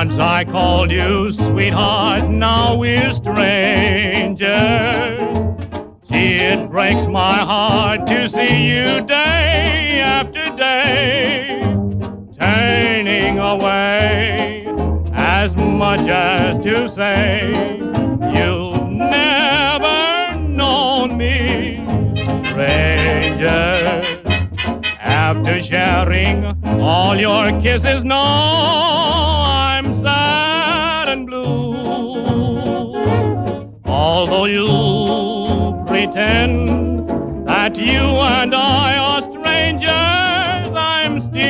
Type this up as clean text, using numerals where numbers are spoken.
Once I called you sweetheart, now we're strangers. Gee, it breaks my heart to see you day after day, turning away as much as to say you've never known me, stranger. After sharing all your kisses, no, I'm sad and blue. Although you pretend that you and I are strangers, I'm still